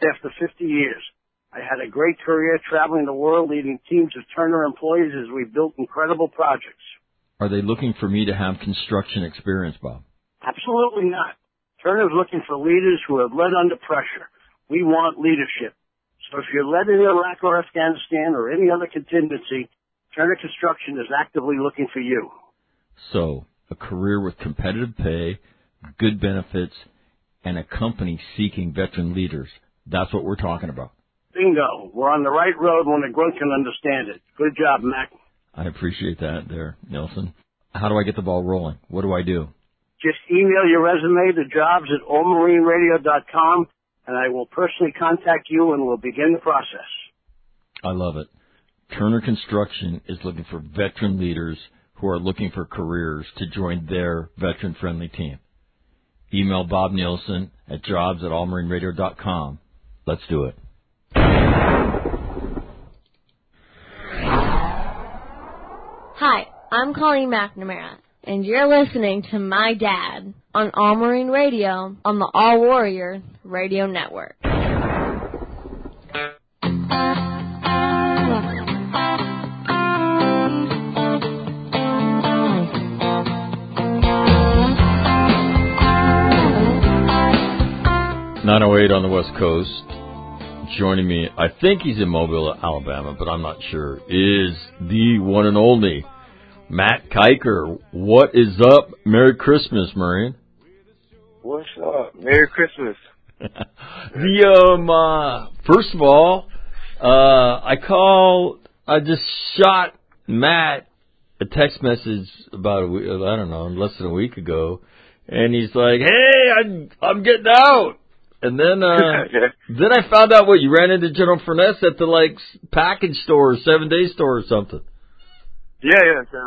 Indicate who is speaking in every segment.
Speaker 1: after 50 years. I had a great career traveling the world, leading teams of Turner employees as we built incredible projects.
Speaker 2: Are they looking for me to have construction experience, Bob?
Speaker 1: Absolutely not. Turner's looking for leaders who have led under pressure. We want leadership. So if you're led in Iraq or Afghanistan or any other contingency, Turner Construction is actively looking for you.
Speaker 2: So, a career with competitive pay, good benefits, and a company seeking veteran leaders. That's what we're talking about.
Speaker 1: Bingo. We're on the right road when a grunt can understand it. Good job, Mac.
Speaker 2: I appreciate that there, Nelson. How do I get the ball rolling? What do I do?
Speaker 1: Just email your resume to jobs@allmarineradio.com, and I will personally contact you and we'll begin the process.
Speaker 2: I love it. Turner Construction is looking for veteran leaders who are looking for careers to join their veteran-friendly team. Email Bob Nielsen at jobs@allmarineradio.com. Let's do it.
Speaker 3: Hi, I'm Colleen McNamara, and you're listening to my dad on All Marine Radio on the All Warrior Radio Network.
Speaker 2: .908 on the West Coast. Joining me, I think he's in Mobile, Alabama, but I'm not sure, is the one and only Matt Kiker. What is up? Merry Christmas, Marine.
Speaker 4: What's up? Merry Christmas.
Speaker 2: First of all, I just shot Matt a text message about a week, I don't know, less than a week ago, and he's like, "Hey, I'm getting out." And then then I found out you ran into General Furness at the package store, 7-day store or something.
Speaker 4: Yeah. So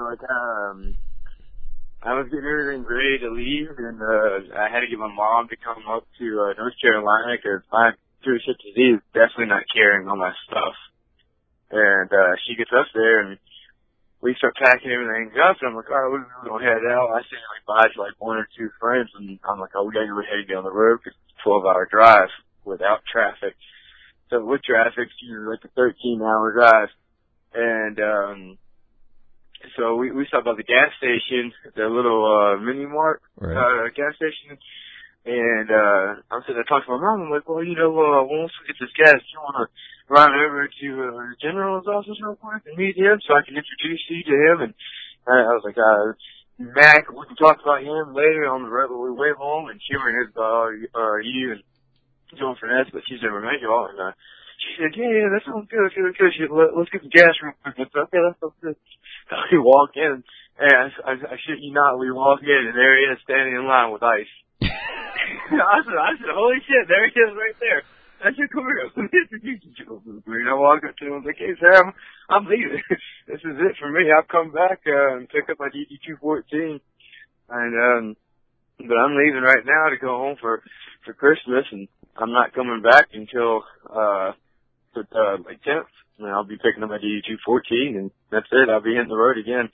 Speaker 4: I was getting everything ready to leave, and I had to get my mom to come up to North Carolina because my cruise-ship disease is definitely not carrying all my stuff. And she gets up there, and we start packing everything up, and I'm like, all right, we're going to head out. I say bye to one or two friends, and I'm like, oh, we got to go ahead and get on the road because it's a 12-hour drive without traffic. So with traffic, it's usually a 13-hour drive. And so we stopped by the gas station, the little mini-mart gas station. And I'm sitting there talking to my mom. I'm like, well, once we get this gas, do you want to run over to the general's office real quick and meet him so I can introduce you to him? And I was like, Mac, we can talk about him later on the road when we way home. And she heard about you and Joan Furness, but she's never met you all. And she said, yeah, that sounds good. She said, let's get the gas real quick. I said, okay, that sounds good. So we walk in, and I shit you not, we walk in, and there he is standing in line with ice. I said, holy shit, there he is right there. I said, come here, let me introduce you to him. I walked up to him and was like, hey, Sam, I'm leaving. This is it for me. I'll come back and pick up my DD-214. And, but I'm leaving right now to go home for Christmas, and I'm not coming back until, the 10th. And I'll be picking up my DD-214, and that's it. I'll be hitting the road again.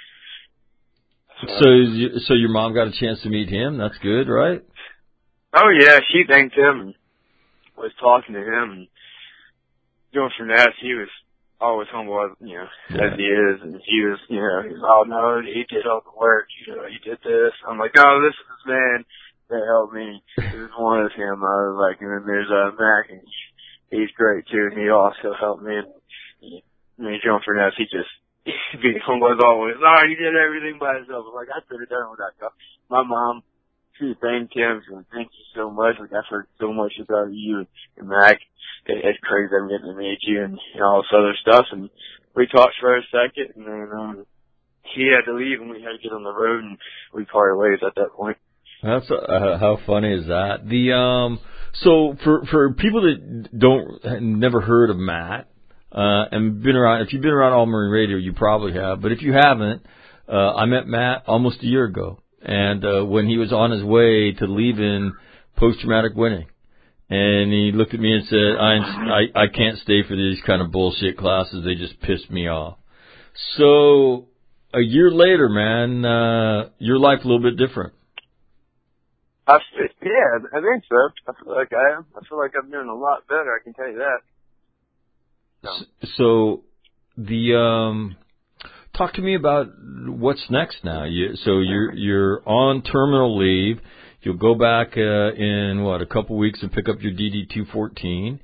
Speaker 2: So your mom got a chance to meet him. That's good, right?
Speaker 4: Oh yeah, she thanked him and was talking to him. And Joe Furness, he was always humble, as he is, and he was, he's all no, he did all the work. He did this. I'm like, no, this is this man that helped me. This is one of him. I was like, and then there's Mac, and he's great too, and he also helped me. And Joe Furness, he just. Being humble as always. Oh, he did everything by himself. I'm like, I could have done it without you. My mom, she thanked him. She was like, thank you so much. Like, I've heard so much about you and Mac. It's crazy I'm getting to meet you and all this other stuff. And we talked for a second, and then he had to leave, and we had to get on the road, and we parted ways at that point.
Speaker 2: That's how funny is that? So for people that never heard of Matt. And if you've been around All Marine Radio, you probably have. But if you haven't, I met Matt almost a year ago. And when he was on his way to leaving post-traumatic winning. And he looked at me and said, I can't stay for these kind of bullshit classes. They just piss me off. So a year later, man, your life a little bit different.
Speaker 4: Yeah, I think so. I feel like I am. I feel like I'm doing a lot better. I can tell you that.
Speaker 2: So the talk to me about what's next now. You're on terminal leave. You'll go back in a couple weeks and pick up your DD-214,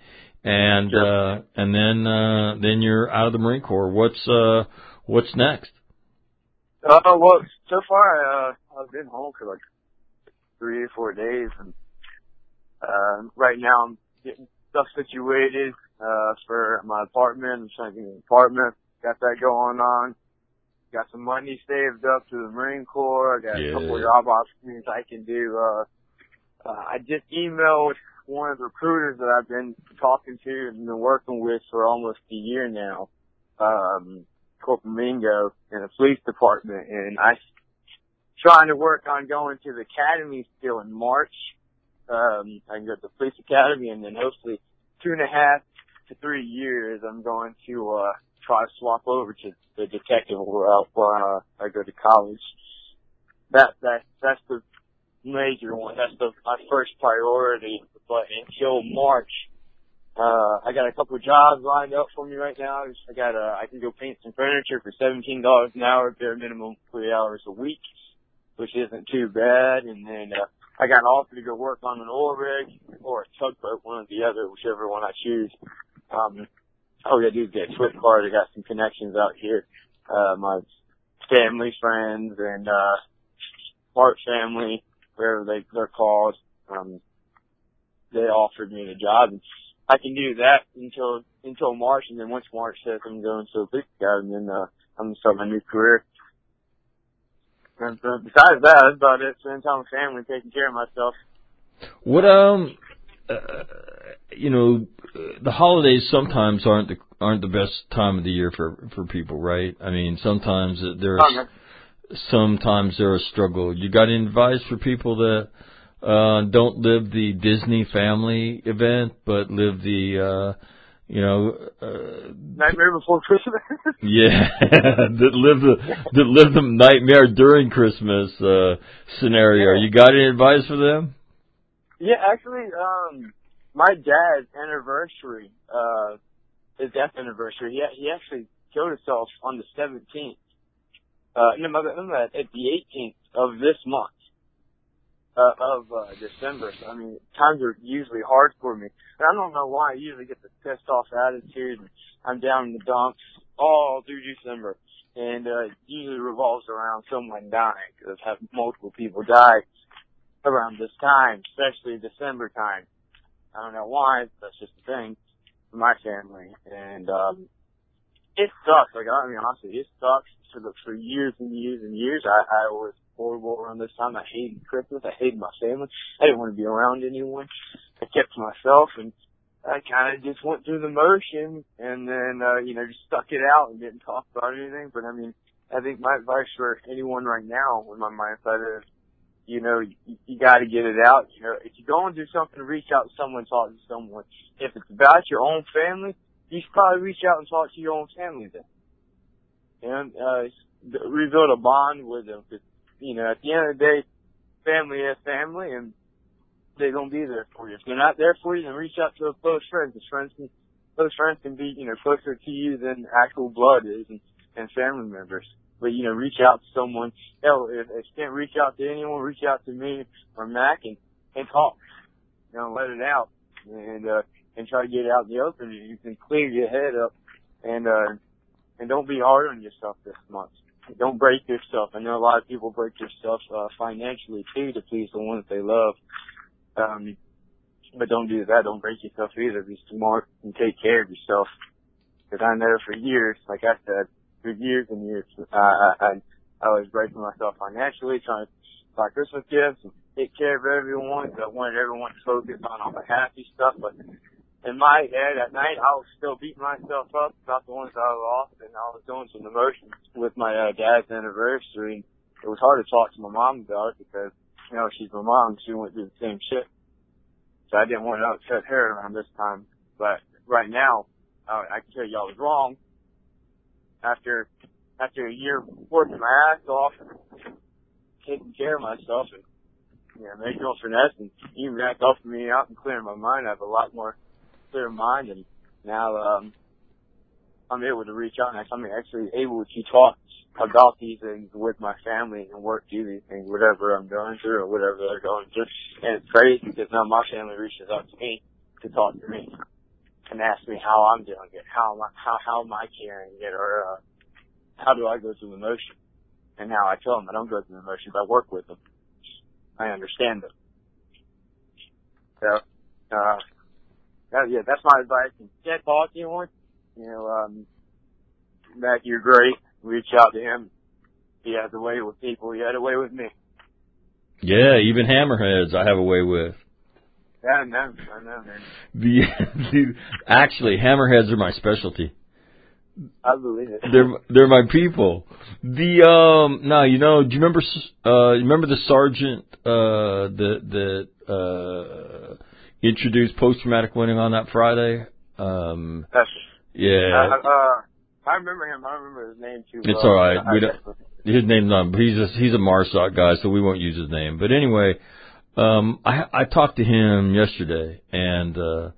Speaker 2: and then you're out of the Marine Corps. What's next?
Speaker 4: Well, so far I've been home for like 3 or 4 days, and right now I'm getting stuff situated for my apartment. I'm trying to get an apartment. Got that going on. Got some money saved up to the Marine Corps. I got a couple of job opportunities I can do. I just emailed one of the recruiters that I've been talking to and been working with for almost a year now, Corporal Mingo in the police department, and I'm trying to work on going to the academy still in March. I can go to the police academy, and then hopefully 2.5 to 3 years I'm going to try to swap over to the detective route while I go to college. That's the major one. That's my first priority. But until March, I got a couple of jobs lined up for me right now. I can go paint some furniture for $17 an hour, bare minimum 3 hours a week, which isn't too bad. And then I got an offer to go work on an oil rig or a tugboat, one or the other, whichever one I choose. All we gotta do is get a Swift card. I got some connections out here. My family, friends, and part family, wherever they're called, they offered me the job, and I can do that until March, and then once March says I'm going to a police academy, and then I'm gonna start my new career. And besides that, that's about it. Spending time with family, taking care of myself.
Speaker 2: What the holidays sometimes aren't the best time of the year for people, right? I mean, sometimes they're a struggle. You got any advice for people that don't live the Disney family event, but live the
Speaker 4: Nightmare Before Christmas?
Speaker 2: Yeah, that live the nightmare during Christmas scenario.
Speaker 4: Yeah.
Speaker 2: You got any advice for them?
Speaker 4: Yeah, actually, my dad's anniversary, his death anniversary, he actually killed himself on the 17th. At the 18th of this month, of December. So, I mean, times are usually hard for me. And I don't know why. I usually get the pissed off attitude. I'm down in the dumps all through December. And, it usually revolves around someone dying, because I've had multiple people die around this time, especially December time. I don't know why, but that's just the thing for my family. And, it sucks. Like, I mean, honestly, it sucks for years and years and years. I was horrible around this time. I hated Christmas. I hated my family. I didn't want to be around anyone. I kept to myself, and I kind of just went through the motions, and then, just stuck it out and didn't talk about anything. But, I mean, I think my advice for anyone right now with my mindset is, you got to get it out. If you're going through something, reach out to someone, talk to someone. If it's about your own family, you should probably reach out and talk to your own family then. Rebuild a bond with them. Cause, at the end of the day, family is family, and they're going to be there for you. If they're not there for you, then reach out to a close friend. Close friends can be, closer to you than actual blood is and family members. But, reach out to someone. Hell, if you can't reach out to anyone, reach out to me or Mac and talk. Let it out. And try to get it out in the open. You can clear your head up and don't be hard on yourself this month. Don't break yourself. I know a lot of people break themselves financially too to please the one that they love. But don't do that. Don't break yourself either. Be smart and take care of yourself. Because I know for years, like I said, for years and years, I was breaking myself financially, trying to buy Christmas gifts and take care of everyone. Because I wanted everyone to focus on all the happy stuff. But in my head at night, I was still beating myself up about the ones I lost, and I was going through emotions with my dad's anniversary. It was hard to talk to my mom about it because, she's my mom. She went through the same shit. So I didn't want to upset her around this time. But right now, I can tell you I was wrong. After a year working my ass off, taking care of myself and make no finesse and even back off me out and clearing my mind. I have a lot more clear mind, and now I'm able to reach out and I'm actually able to talk about these things with my family and work through these things, whatever I'm going through or whatever they're going through. And it's crazy because now my family reaches out to me to talk to me and ask me how I'm doing it, how am I carrying it, or how do I go through the motion. And now I tell them I don't go through the motions. I work with them. I understand them. So, that's my advice. And can't talk to anyone, Matt, you're great. Reach out to him. He has a way with people. He had a way with me.
Speaker 2: Yeah, even hammerheads I have a way with.
Speaker 4: Yeah, I know, man.
Speaker 2: Actually, hammerheads are my specialty.
Speaker 4: I believe it.
Speaker 2: They're my people. Do you remember the sergeant that introduced post-traumatic winning on that Friday? Yeah.
Speaker 4: I remember him. I don't remember his name too well.
Speaker 2: It's all right. His name's not. He's a MARSOC guy, so we won't use his name. But anyway, I talked to him yesterday, and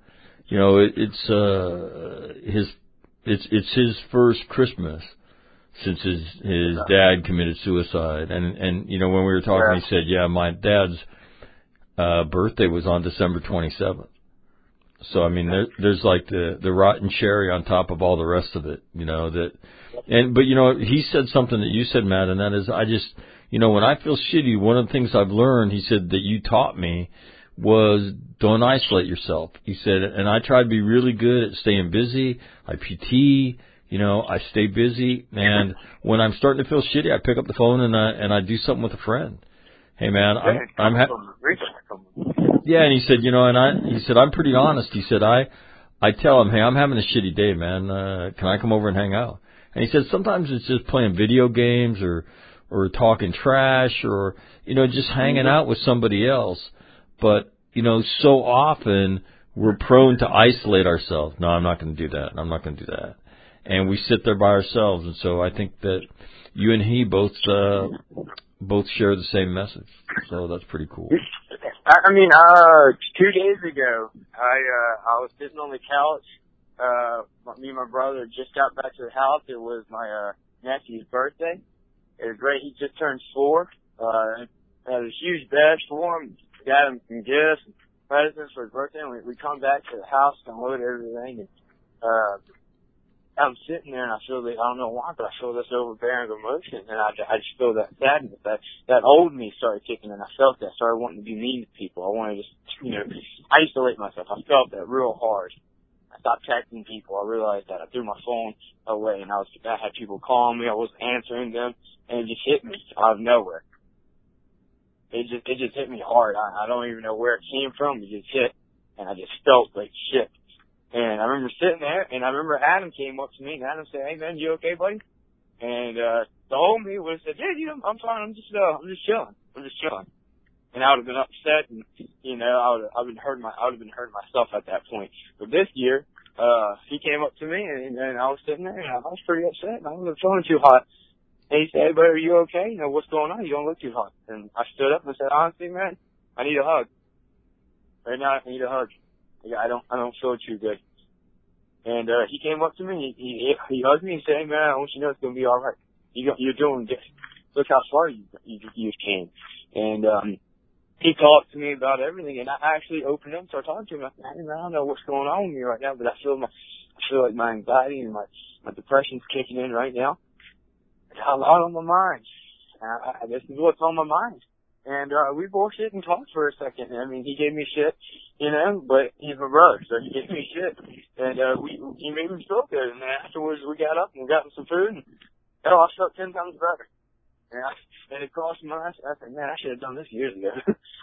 Speaker 2: it's his first Christmas since his dad committed suicide. And when we were talking, he said, "Yeah, my dad's birthday was on December 27th." So I mean, there's like the rotten cherry on top of all the rest of it, But he said something that you said, Matt, and that is, I just, when I feel shitty, one of the things I've learned, he said, that you taught me was don't isolate yourself. He said, and I try to be really good at staying busy. I PT, I stay busy, and when I'm starting to feel shitty, I pick up the phone and I do something with a friend. Hey man, yeah, and he said, he said, I'm pretty honest. He said, I tell him, hey, I'm having a shitty day, man. Can I come over and hang out? And he said, sometimes it's just playing video games or talking trash or, just hanging out with somebody else. But, so often we're prone to isolate ourselves. No, I'm not going to do that. I'm not going to do that. And we sit there by ourselves. And so I think that you and he both share the same message. So that's pretty cool.
Speaker 4: 2 days ago, I was sitting on the couch. Me and my brother just got back to the house. It was my nephew's birthday. It was great. He just turned 4. Had a huge bash for him. Got him some gifts and presents for his birthday. And we come back to the house, unload everything, and I'm sitting there, and I feel I don't know why, but I feel this overbearing emotion, and I just feel that sadness, that old me started kicking in. I felt that, started wanting to be mean to people. I wanted to just, isolate myself. I felt that real hard. I stopped texting people. I realized that. I threw my phone away, and I had people calling me. I wasn't answering them, and it just hit me out of nowhere. It just hit me hard. I don't even know where it came from. It just hit, and I just felt like shit. And I remember sitting there, and I remember Adam came up to me, and Adam said, "Hey man, you okay, buddy?" And the old me would have said, "Yeah, dude, I'm fine. I'm just chilling. And I would have been upset, and I would have been hurting myself at that point. But this year, he came up to me, and I was sitting there, and I was pretty upset, and I wasn't feeling too hot. And he said, "Hey, buddy, are you okay? What's going on? You don't look too hot." And I stood up and said, "Honestly, man, I need a hug. Right now, I need a hug. I don't feel too good." And he came up to me. He hugged me and said, "Hey man, I want you to know it's gonna be all right. You're doing good. Look how far you came." And he talked to me about everything, and I actually opened up and started talking to him. I said, "Hey man, I don't know what's going on with me right now, but I feel like my anxiety and my depression's kicking in right now. I got a lot on my mind. This is what's on my mind." And we bullshit and talked for a second. I mean, he gave me shit, but he's my brother, so he gave me shit. And he made me feel good. And then afterwards, we got up and got some food. And I felt 10 times better. And it crossed my mind. I said, man, I should have done this years ago.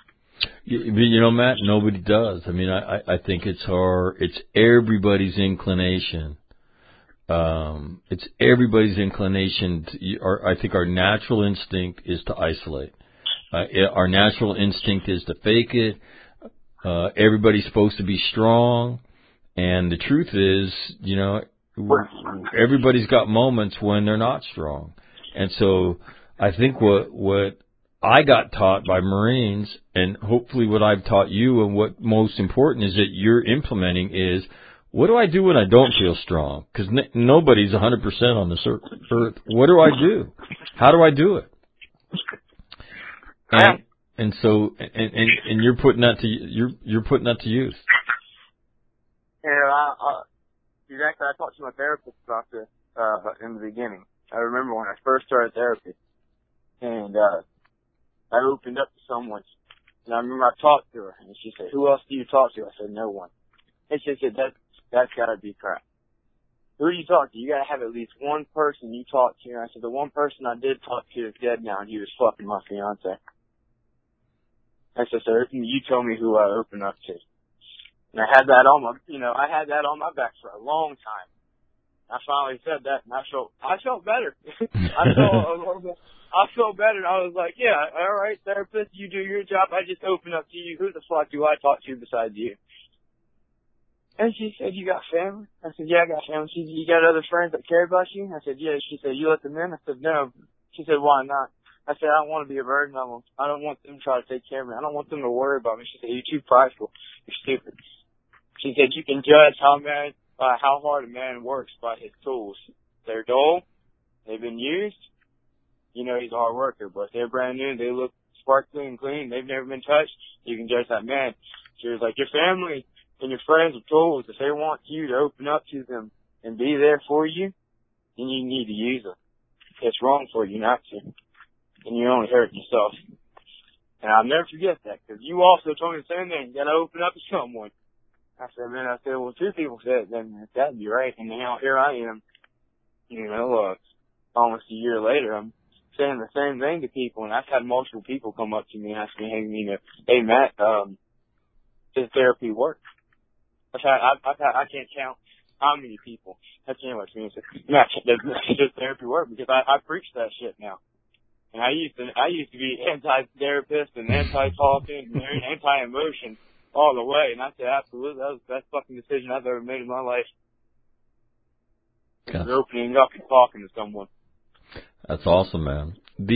Speaker 2: Matt, nobody does. I mean, I think it's everybody's inclination. It's everybody's inclination. I think our natural instinct is to isolate. Our natural instinct is to fake it. Everybody's supposed to be strong. And the truth is, everybody's got moments when they're not strong. And so I think what I got taught by Marines, and hopefully what I've taught you, and what most important is that you're implementing is, what do I do when I don't feel strong? Because nobody's 100% on this earth. What do I do? How do I do it? And so you're putting that to you're putting that to use.
Speaker 4: Yeah, exactly. I talked to my therapist about this in the beginning. I remember when I first started therapy, and I opened up to someone, and I remember I talked to her, and she said, "Who else do you talk to?" I said, "No one." And she said, "That's got to be crap. Who do you talk to? You got to have at least one person you talk to." And I said, "The one person I did talk to is dead now, and he was fucking my fiance." I said, "So you tell me who I open up to." And I had that on my back for a long time. I finally said that, and I felt better. I felt better, and I was like, "Yeah, all right, therapist, you do your job. I just open up to you. Who the fuck do I talk to besides you?" And she said, "You got family?" I said, "Yeah, I got family." She said, "You got other friends that care about you?" I said, "Yeah." She said, "You let them in?" I said, "No." She said, "Why not?" I said, "I don't want to be a burden on them. I don't want them to try to take care of me. I don't want them to worry about me." She said, "You're too prideful. You're stupid." She said, "You can judge how hard a man works by his tools. They're dull. They've been used. You know he's a hard worker. But if they're brand new, they look sparkly and clean. They've never been touched. You can judge that man." She was like, "Your family and your friends are tools. If they want you to open up to them and be there for you, then you need to use them. It's wrong for you not to. And you're only hurting yourself." And I'll never forget that, because you also told me the same thing. You got to open up to someone. I said, "Well, two people said it, then that'd be right." And now here I am, almost a year later, I'm saying the same thing to people, and I've had multiple people come up to me and ask me, "Hey, Matt, does therapy work?" I can't count how many people have came up to me and said, "Matt, does therapy work?" Because I preach that shit now. And I used to be anti-therapist and anti-talking and anti-emotion all the way. And I said, absolutely, that was the best fucking decision I've ever made in my life. Yeah. Opening up and talking to someone.
Speaker 2: That's awesome, man.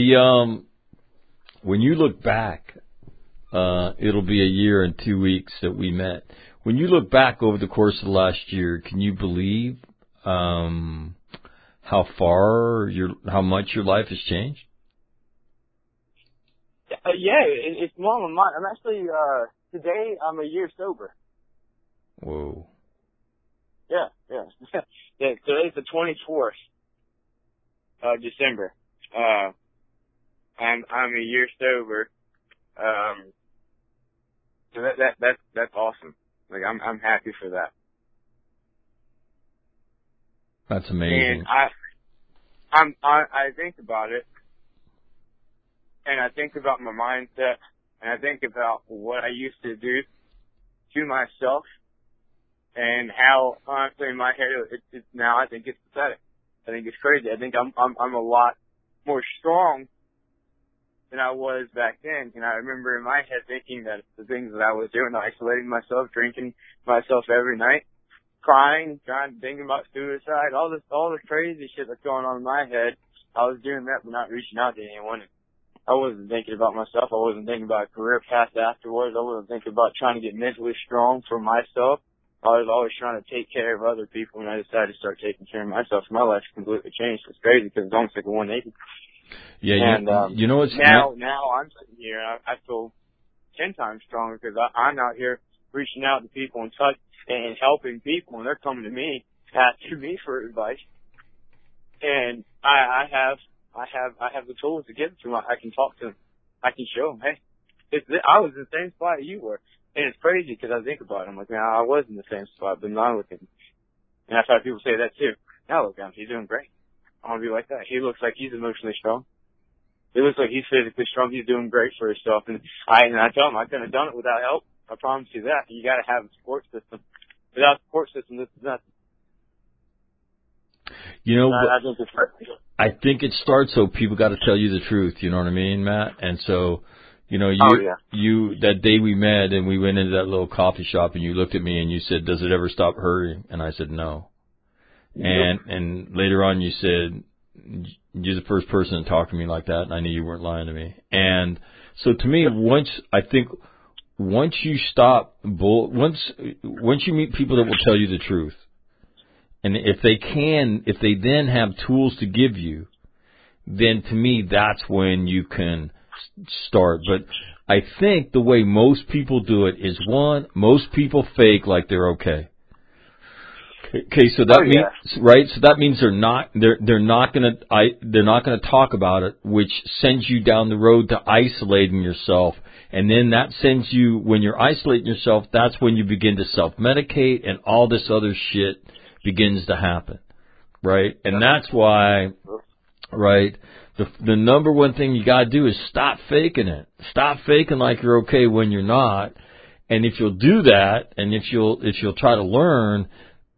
Speaker 2: When you look back, it'll be a year and 2 weeks that we met. When you look back over the course of the last year, can you believe how much your life has changed?
Speaker 4: Yeah, it's more than mine. I'm actually, today I'm a year sober.
Speaker 2: Whoa.
Speaker 4: Yeah. Yeah, today's the 24th of December. I'm a year sober. So that's awesome. Like, I'm happy for that.
Speaker 2: That's amazing.
Speaker 4: And I think about it, and I think about my mindset, and I think about what I used to do to myself, and how, honestly, in my head, it's now I think it's pathetic. I think it's crazy. I think I'm a lot more strong than I was back then. And I remember in my head thinking that the things that I was doing, isolating myself, drinking myself every night, crying, thinking about suicide, all this crazy shit that's going on in my head. I was doing that, but not reaching out to anyone. I wasn't thinking about myself. I wasn't thinking about a career path afterwards. I wasn't thinking about trying to get mentally strong for myself. I was always trying to take care of other people, and I decided to start taking care of myself. My life completely changed. It's crazy because it's almost like a 180.
Speaker 2: Yeah, and, you know what's
Speaker 4: now I'm sitting here, and I feel 10 times stronger because I'm out here reaching out to people and touch and helping people, and they're coming to me, asking me for advice. And I have the tools to give to them. I can talk to them. I can show them, hey, I was in the same spot you were. And it's crazy because I think about it. I'm like, man, I was in the same spot, but now look at him. And I've had people say that too. Now look at him. He's doing great. I want to be like that. He looks like he's emotionally strong. He looks like he's physically strong. He's doing great for himself. And I tell him I couldn't have done it without help. I promise you that. You got to have a support system. Without a support system, this is nothing.
Speaker 2: You know,
Speaker 4: I
Speaker 2: think it starts so people got to tell you the truth. You know what I mean, Matt? And so, you know, you that day we met and we went into that little coffee shop and you looked at me and you said, "Does it ever stop hurting?" And I said, "No." And later on you said, you're the first person to talk to me like that, and I knew you weren't lying to me. And so to me, once you stop once you meet people that will tell you the truth, and if they then have tools to give you, then to me that's when you can start. But I think the way most people do it is, one, most people fake like they're okay. Okay, so that means right. So that means they're not gonna talk about it, which sends you down the road to isolating yourself, and then that sends you, when you're isolating yourself, that's when you begin to self-medicate, and all this other shit begins to happen, right? And that's why, right, the number one thing you gotta do is stop faking it. Stop faking like you're okay when you're not, and if you'll do that, and if you'll try to learn,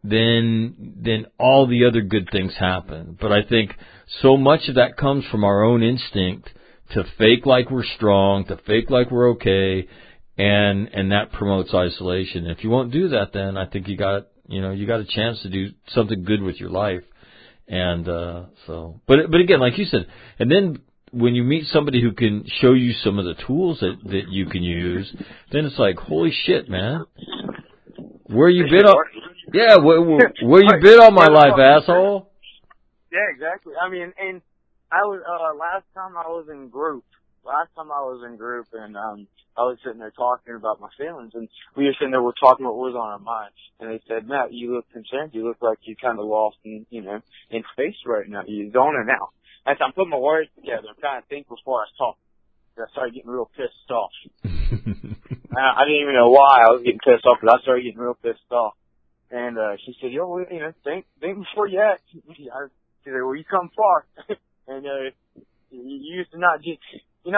Speaker 2: then all the other good things happen. But I think so much of that comes from our own instinct to fake like we're strong, to fake like we're okay, and that promotes isolation. If you won't do that, then I think you got a chance to do something good with your life. And but again, like you said, and then when you meet somebody who can show you some of the tools that you can use, then it's like, holy shit, man. Where you been on? Yeah, where you been all my life, asshole?
Speaker 4: Yeah, exactly. I mean, and I was last time I was in group, and I was sitting there talking about my feelings, and we were sitting there, we're talking what was on our minds, and they said, Matt, you look concerned. You look like you kind of lost in space right now. You're zoning out. As I'm putting my words together, I'm trying to think before I talk. I started getting real pissed off. I didn't even know why I was getting pissed off, but I started getting real pissed off. And she said, think before you act. She said, well, you come far. And you used to not think.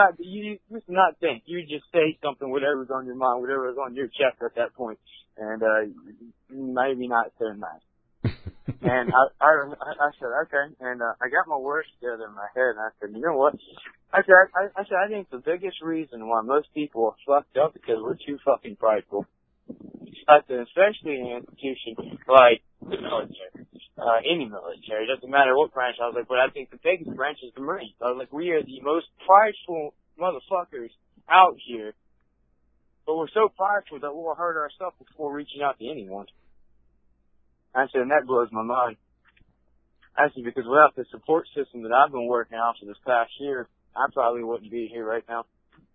Speaker 4: You would just say something, whatever's on your mind, whatever's on your chest at that point. And maybe not saying that. And I said, okay. And I got my words together in my head, and I said, you know what? I think the biggest reason why most people are fucked up is because we're too fucking prideful. I said, especially in an institution like the military, any military, it doesn't matter what branch. I was like, but I think the biggest branch is the Marines. I was like, we are the most prideful motherfuckers out here, but we're so prideful that we'll hurt ourselves before reaching out to anyone. I said, and that blows my mind. I said, because without the support system that I've been working on for this past year, I probably wouldn't be here right now.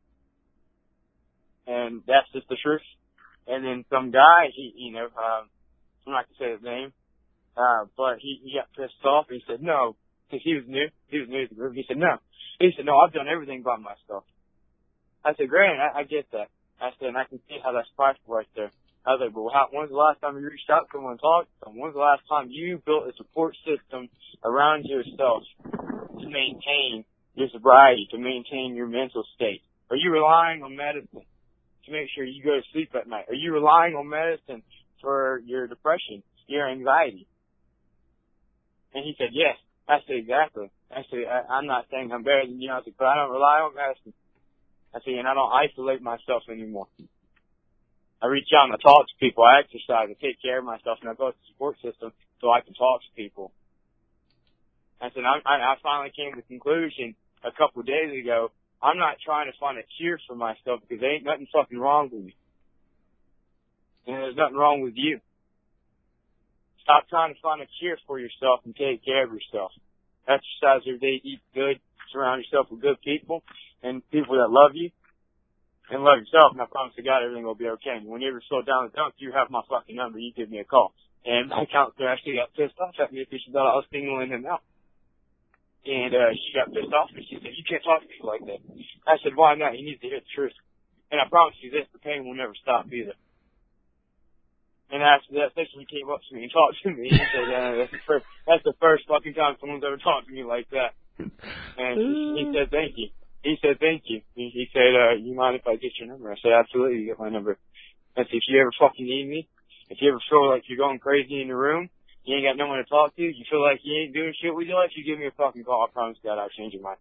Speaker 4: And that's just the truth. And then some guy, I'm not gonna say his name, but he got pissed off. He said no, because he was new to the group. He said no. He said, no, I've done everything by myself. I said, great, I get that. I said, and I can see how that's prideful right there. I was like, well, when's the last time you reached out to someone and talked to them? When's the last time you built a support system around yourself to maintain your sobriety, to maintain your mental state? Are you relying on medicine to make sure you go to sleep at night? Are you relying on medicine for your depression, your anxiety? And he said, yes. I said, exactly. I said, I'm not saying I'm better than you. I said, but I don't rely on medicine. I said, and I don't isolate myself anymore. I reach out and I talk to people. I exercise. I take care of myself, and I built a support system so I can talk to people. I said, I finally came to the conclusion a couple of days ago, I'm not trying to find a cure for myself because there ain't nothing fucking wrong with me. And there's nothing wrong with you. Stop trying to find a cure for yourself and take care of yourself. Exercise every day, eat good, surround yourself with good people and people that love you and love yourself. And I promise to God, everything will be okay. And when you ever slow down the dump, you have my fucking number. You give me a call. And my counselor actually got pissed off at me because she thought I was singling him out. And she got pissed off and she said, you can't talk to people like that. I said, why not? You need to hear the truth. And I promise you this, the pain will never stop either. And after that, he came up to me and talked to me. He said, that's the first fucking time someone's ever talked to me like that. And he said, thank you. He said, thank you. He said, you mind if I get your number? I said, absolutely, you get my number. I said, if you ever fucking need me, if you ever feel like you're going crazy in the room, you ain't got no one to talk to, you feel like you ain't doing shit with your life, you give me a fucking call. I promise God I'll change your mind.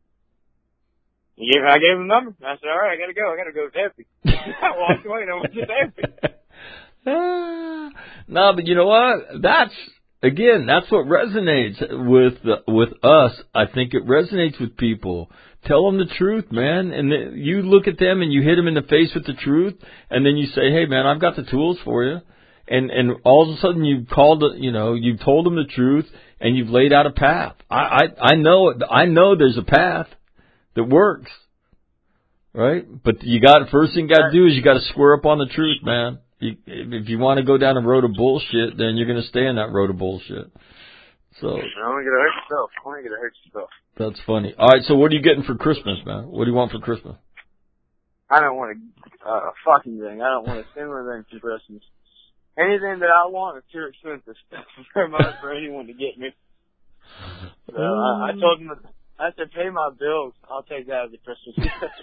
Speaker 4: I gave him the number. I said, all right, I gotta go to therapy. I walked away and I went to therapy.
Speaker 2: No, but you know what? again, that's what resonates with us. I think it resonates with people. Tell them the truth, man. And you look at them and you hit them in the face with the truth, and then you say, "Hey, man, I've got the tools for you." And all of a sudden you've you've told them the truth, and you've laid out a path. I know there's a path that works, right? But first thing you got to do is you got to square up on the truth, man. If you want to go down a road of bullshit, then you're going to stay in that road of bullshit. So.
Speaker 4: I only going to hurt yourself.
Speaker 2: That's funny. All right, so what are you getting for Christmas, man? What do you want for Christmas?
Speaker 4: I don't want a fucking thing. I don't want a single thing for Christmas. Anything that I want is too expensive for anyone to get me. So I told them I have to pay my bills. I'll take that as a Christmas gift.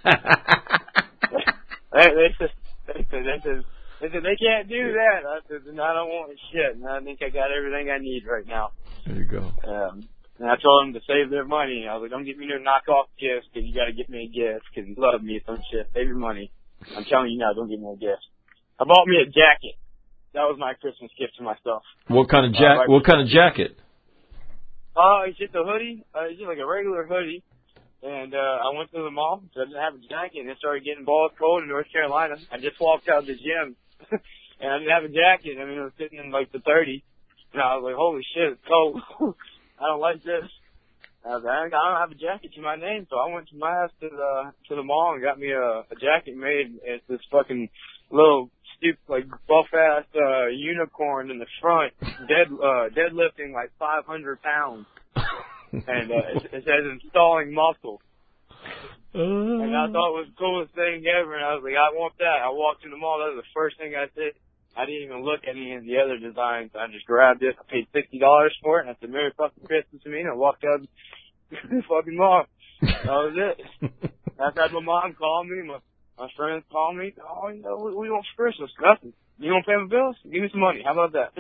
Speaker 4: They said they can't do that. I said, I don't want shit. And I think I got everything I need right now.
Speaker 2: There you go.
Speaker 4: And I told them to save their money. I was like, don't get me no knockoff gifts, because you got to get me a gift because you love me or some shit. Save your money. I'm telling you now, don't get me a gift. I bought me a jacket. That was my Christmas gift to myself.
Speaker 2: What kind of What kind of jacket?
Speaker 4: It's just a hoodie. It's just like a regular hoodie. And I went to the mall, so I didn't have a jacket, and it started getting balls cold in North Carolina. I just walked out of the gym, and I didn't have a jacket. I mean, it was sitting in like the 30s. And I was like, holy shit, it's cold. I don't like this. I was like, I don't have a jacket to my name, so I went to my house to the mall and got me a jacket made. It's this fucking little stupid, like, buff-ass unicorn in the front, deadlifting like 500 pounds. And it says installing muscle. And I thought it was the coolest thing ever, and I was like, I want that. I walked in the mall, that was the first thing I did. I didn't even look at any of the other designs. I just grabbed it. I paid $60 for it, and I said, Merry fucking Christmas to me, and I walked out of the fucking mall. That was it. After I had my mom call me, my friends call me. Oh, you know, what do you want for Christmas? Nothing. You want to pay my bills? Give me some money. How about that?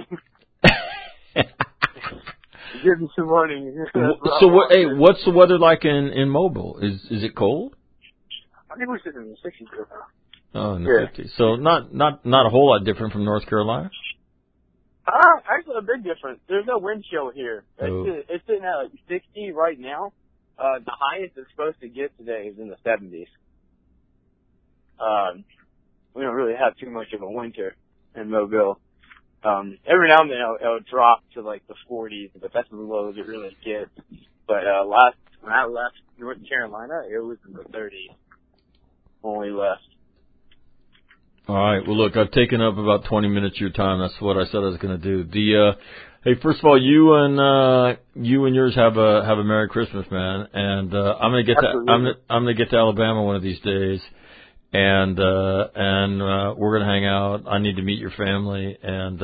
Speaker 4: Give me some money.
Speaker 2: So what? Hey, what's the weather like in Mobile? Is it cold?
Speaker 4: I think we're sitting in the 60s right now.
Speaker 2: Oh, in the 50s. So not a whole lot different from North Carolina?
Speaker 4: Actually a big difference. There's no wind chill here. It's sitting at like 60 right now. The highest it's supposed to get today is in the 70s. We don't really have too much of a winter in Mobile. Every now and then it'll drop to like the 40s, but that's as low as it really gets. But when I left North Carolina, it was in the 30s when we left.
Speaker 2: All right. Well, look, I've taken up about 20 minutes of your time. That's what I said I was going to do. Hey, first of all, you and yours have a Merry Christmas, man. And I'm going to get to Alabama one of these days, and we're going to hang out. I need to meet your family and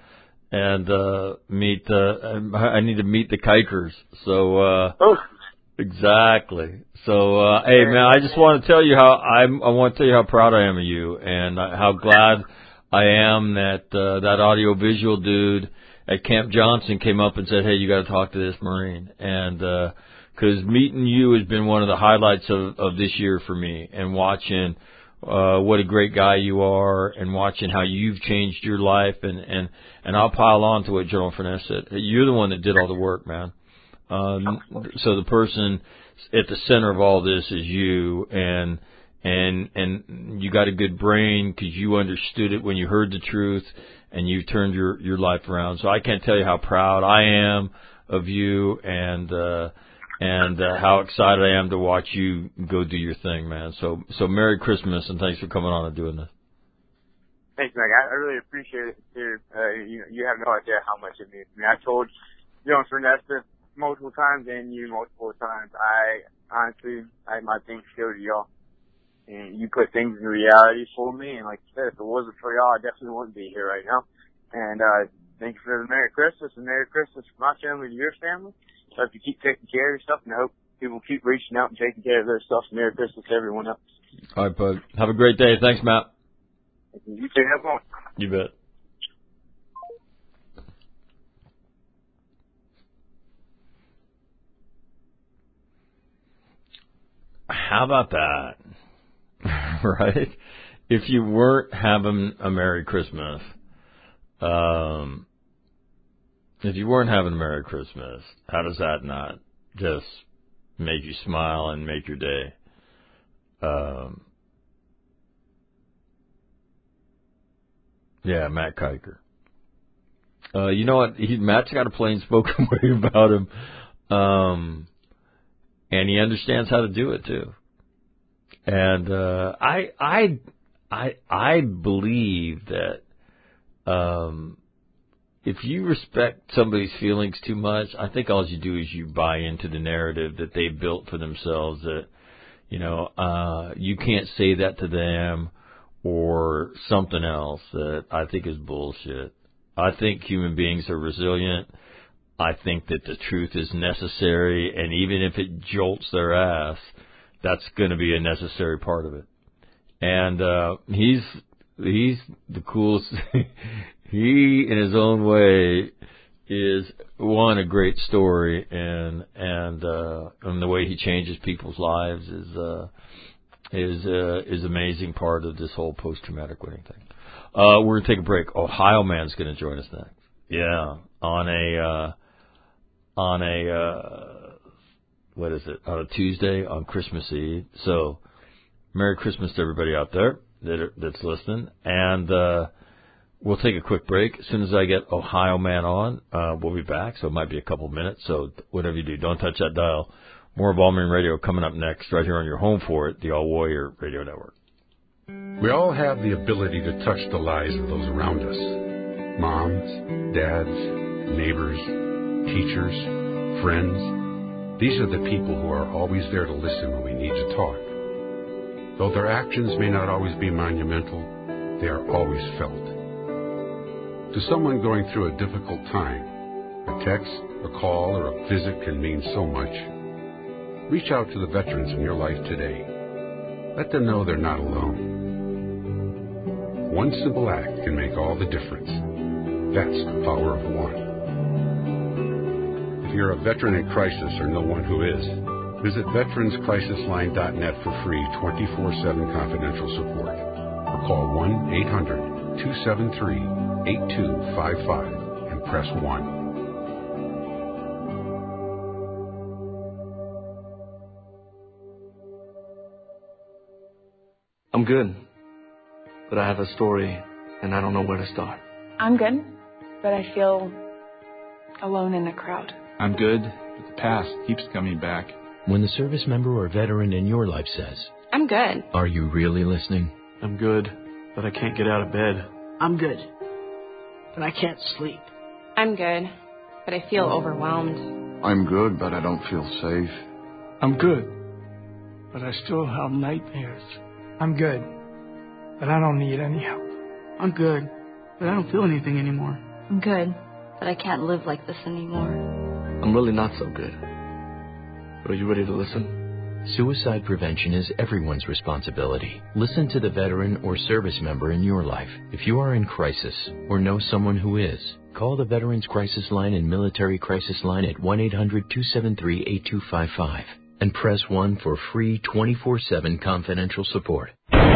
Speaker 2: meet. I need to meet the Kikers. So. Exactly. So, hey man, I just want to tell you I want to tell you how proud I am of you, and how glad I am that that audio-visual dude at Camp Johnson came up and said, hey, you got to talk to this Marine. And, cause meeting you has been one of the highlights of this year for me, and watching, what a great guy you are, and watching how you've changed your life, and I'll pile on to what General Furness said. You're the one that did all the work, man. So the person at the center of all this is you, and you got a good brain because you understood it when you heard the truth, and you turned your life around. So I can't tell you how proud I am of you, and how excited I am to watch you go do your thing, man. So Merry Christmas, and thanks for coming on and doing this.
Speaker 4: Thanks, Meg. I really appreciate it, dude. You have no idea how much it means to me. I told General Furness multiple times, and you multiple times. I honestly, my thanks go to y'all. And you put things in reality for me, and like I said, if it wasn't for y'all, I definitely wouldn't be here right now. And thank you for the Merry Christmas, and Merry Christmas from my family to your family. So if you keep taking care of yourself, and I hope people keep reaching out and taking care of their stuff. Merry Christmas to everyone else.
Speaker 2: All right, bud. Have a great day. Thanks, Matt.
Speaker 4: You too. Have fun.
Speaker 2: You bet. How about that? Right? If you weren't having a Merry Christmas, if If you weren't having a Merry Christmas, how does that not just make you smile and make your day? Yeah, Matt Kiker. You know what? Matt's got a plain spoken way about him. And he understands how to do it too. And I believe that if you respect somebody's feelings too much, I think all you do is you buy into the narrative that they built for themselves, that you can't say that to them or something else that I think is bullshit. I think human beings are resilient. I think that the truth is necessary, and even if it jolts their ass, that's going to be a necessary part of it. And he's the coolest. He, in his own way, is a great story, and the way he changes people's lives is amazing part of this whole post-traumatic winning thing. We're gonna take a break. Ohio Man's gonna join us next. Yeah, on a Tuesday on Christmas Eve. So, Merry Christmas to everybody out there that's listening. And we'll take a quick break. As soon as I get Ohio Man on, we'll be back. So it might be a couple minutes. So whatever you do, don't touch that dial. More of All Marine Radio coming up next, right here on your home for it, the All Warrior Radio Network.
Speaker 5: We all have the ability to touch the lives of those around us. Moms, dads, neighbors, teachers, friends. These are the people who are always there to listen when we need to talk. Though their actions may not always be monumental, they are always felt. To someone going through a difficult time, a text, a call, or a visit can mean so much. Reach out to the veterans in your life today. Let them know they're not alone. One simple act can make all the difference. That's the power of one. If you're a veteran in crisis or know one who is, visit veteranscrisisline.net for free 24/7 confidential support. Or call 1-800-273-8255 and press 1.
Speaker 6: I'm good, but I have a story and I don't know where to start.
Speaker 7: I'm good, but I feel alone in the crowd.
Speaker 8: I'm good, but the past keeps coming back.
Speaker 9: When the service member or veteran in your life says,
Speaker 7: I'm good.
Speaker 9: Are you really listening?
Speaker 6: I'm good, but I can't get out of bed.
Speaker 10: I'm good, but I can't sleep.
Speaker 7: I'm good, but I feel overwhelmed.
Speaker 11: I'm good, but I don't feel safe.
Speaker 12: I'm good, but I still have nightmares.
Speaker 10: I'm good, but I don't need any help.
Speaker 12: I'm good, but I don't feel anything anymore.
Speaker 3: I'm good, but I can't live like this anymore.
Speaker 6: I'm really not so good. Are you ready to listen?
Speaker 9: Suicide prevention is everyone's responsibility. Listen to the veteran or service member in your life. If you are in crisis or know someone who is, call the Veterans Crisis Line and Military Crisis Line at 1-800-273-8255 and press 1 for free 24/7 confidential support.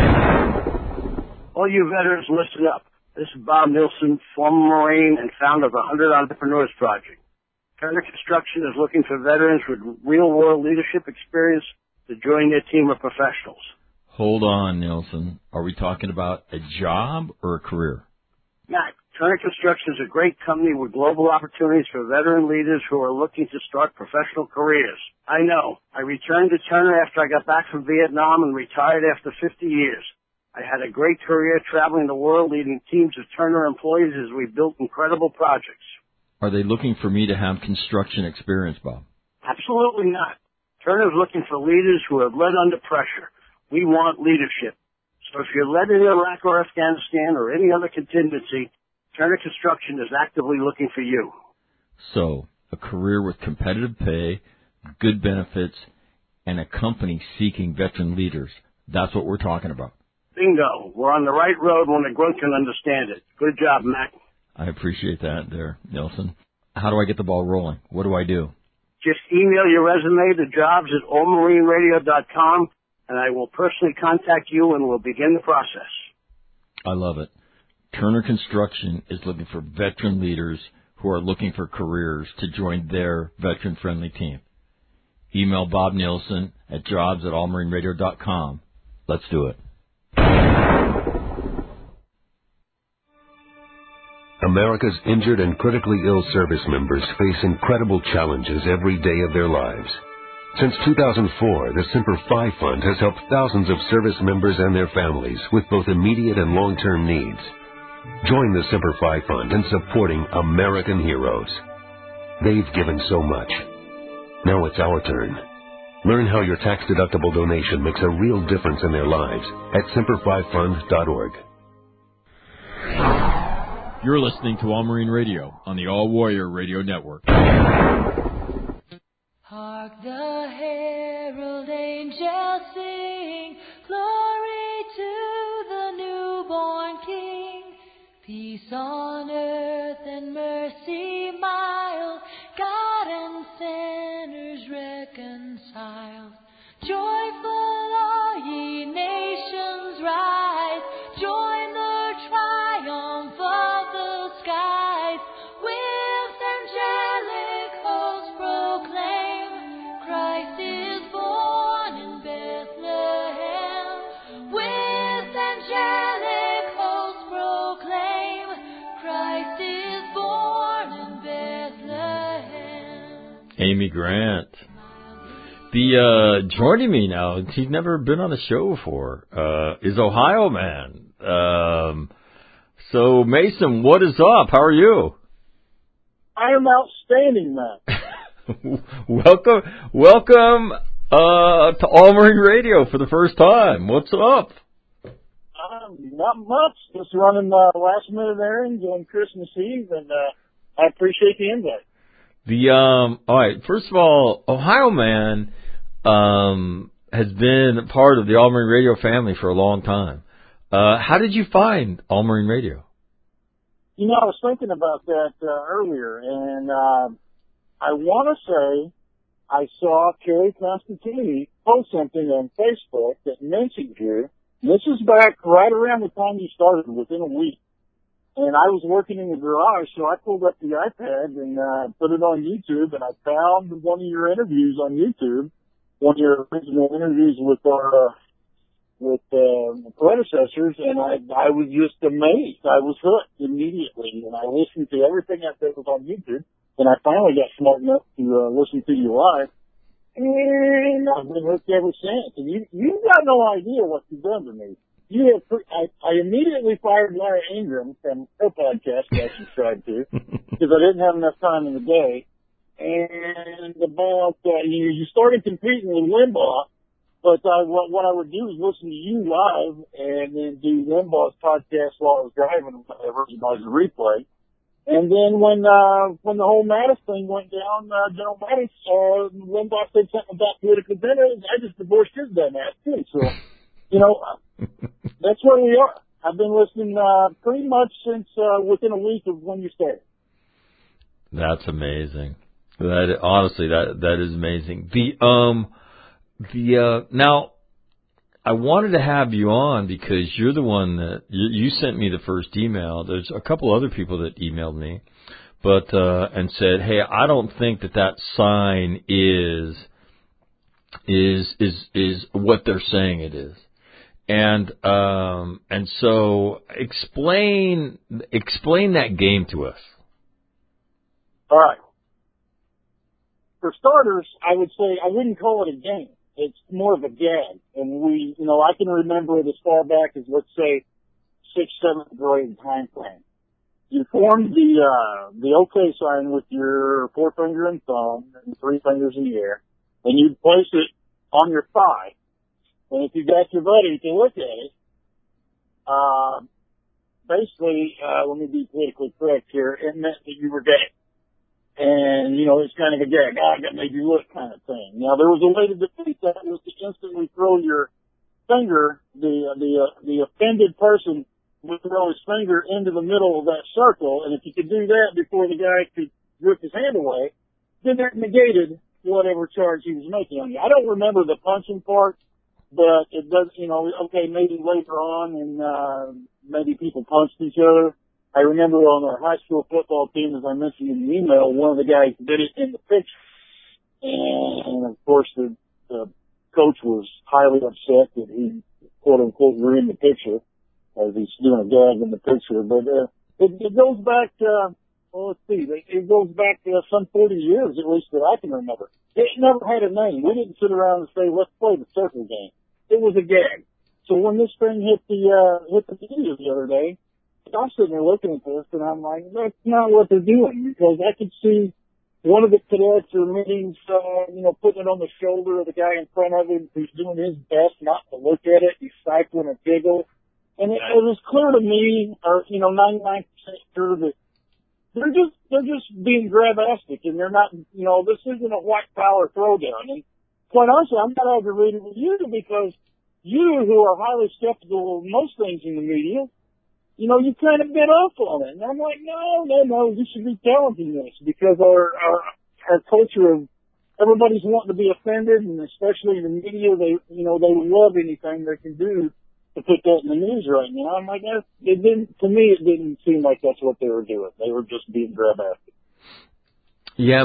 Speaker 1: All you veterans, listen up. This is Bob Nilsson, former Marine and founder of the 100 Entrepreneurs Project. Turner Construction is looking for veterans with real-world leadership experience to join their team of professionals.
Speaker 2: Hold on, Nilsson. Are we talking about a job or a career?
Speaker 1: Matt, Turner Construction is a great company with global opportunities for veteran leaders who are looking to start professional careers. I know. I returned to Turner after I got back from Vietnam and retired after 50 years. I had a great career traveling the world leading teams of Turner employees as we built incredible projects.
Speaker 2: Are they looking for me to have construction experience, Bob?
Speaker 1: Absolutely not. Turner's looking for leaders who have led under pressure. We want leadership. So if you're led in Iraq or Afghanistan or any other contingency, Turner Construction is actively looking for you.
Speaker 2: So, a career with competitive pay, good benefits, and a company seeking veteran leaders. That's what we're talking about.
Speaker 1: Bingo. We're on the right road when a grunt can understand it. Good job, Mac.
Speaker 2: I appreciate that there, Nelson. How do I get the ball rolling? What do I do?
Speaker 1: Just email your resume to jobs@allmarineradio.com, and I will personally contact you and we'll begin the process.
Speaker 2: I love it. Turner Construction is looking for veteran leaders who are looking for careers to join their veteran-friendly team. Email Bob Nielsen at jobs@allmarineradio.com. Let's do it.
Speaker 13: America's injured and critically ill service members face incredible challenges every day of their lives. Since 2004, the Semper Fi Fund has helped thousands of service members and their families with both immediate and long-term needs. Join the Semper Fi Fund in supporting American heroes. They've given so much. Now it's our turn. Learn how your tax-deductible donation makes a real difference in their lives at SemperFiFund.org.
Speaker 2: You're listening to All Marine Radio on the All Warrior Radio Network.
Speaker 14: Hark the herald angels sing, glory to the newborn King. Peace on earth and mercy mild, God and sinners reconciled. Joyful all ye nations rise, join the triumph of the skies. With angelic hosts proclaim, Christ is born in Bethlehem. With angelic hosts proclaim, Christ is born in Bethlehem.
Speaker 2: Amy Grant. Joining me now, he's never been on the show before, is Ohio Man. So Mason, what is up? How are you?
Speaker 15: I am outstanding, man.
Speaker 2: Welcome, to All Marine Radio for the first time. What's up?
Speaker 15: Not much. Just running last minute errands on Christmas Eve, and I appreciate the invite.
Speaker 2: All right. First of all, Ohio Man has been a part of the All Marine Radio family for a long time. How did you find All Marine Radio?
Speaker 15: You know, I was thinking about that earlier, and I want to say I saw Kerry Constantini post something on Facebook that mentioned you. This is back right around the time you started, within a week. And I was working in the garage, so I pulled up the iPad and put it on YouTube, and I found one of your interviews on YouTube, one of your original interviews with our predecessors, and I was just amazed. I was hooked immediately, and I listened to everything that was on YouTube, and I finally got smart enough to listen to you live, and I've been hooked ever since. And you've got no idea what you've done to me. I immediately fired Larry Ingram from her podcast that I subscribed to because I didn't have enough time in the day. And about you started competing with Limbaugh, but what I would do is listen to you live and then do Limbaugh's podcast while I was driving or whatever, as a replay. And then when the whole Mattis thing went down, General Mattis, Limbaugh said something about political dinners. I just divorced his dumb ass too. So, that's where we are. I've been listening pretty much since within a week of when you started.
Speaker 2: That's amazing. Honestly, that is amazing. Now, I wanted to have you on because you're the one that you sent me the first email. There's a couple other people that emailed me, but and said, "Hey, I don't think that sign is what they're saying it is." And so explain that game to us.
Speaker 15: All right. For starters, I would say I wouldn't call it a game. It's more of a gag. And I can remember it as far back as, let's say, 6th, 7th grade time frame. You formed the OK sign with your forefinger and thumb and 3 fingers in the air, and you'd place it on your thigh. And if you got your buddy to look at it, basically, let me be politically correct here, it meant that you were gay. And, it's kind of a gag. That made you look kind of thing. Now, there was a way to defeat that, was to instantly throw your finger, the offended person would throw his finger into the middle of that circle, and if you could do that before the guy could rip his hand away, then that negated whatever charge he was making on you. I don't remember the punching part, but it does, okay, maybe later on, and maybe people punched each other, I remember on our high school football team, as I mentioned in the email, one of the guys did it in the picture. And of course the coach was highly upset that he quote unquote ruined the picture as he's doing a gag in the picture. But, it goes back, well, let's see, it goes back to some 40 years at least that I can remember. It never had a name. We didn't sit around and say, let's play the circle game. It was a gag. So when this thing hit the media the other day, I'm sitting there looking at this, and I'm like, that's not what they're doing, because I could see one of the cadets or Marines, putting it on the shoulder of the guy in front of him who's doing his best not to look at it. He's stifling a giggle. And it was clear to me, or, 99% sure that they're just being grabastic, and they're not, this isn't a white power throwdown. And quite honestly, I'm not aggravated with you because you, who are highly skeptical of most things in the media, you kind of bit off on it. And I'm like, no, you should be challenging this, because our culture of everybody's wanting to be offended, and especially the media, they love anything they can do to put that in the news right now. I'm like, it didn't seem like that's what they were doing. They were just being grabastic.
Speaker 2: Yeah,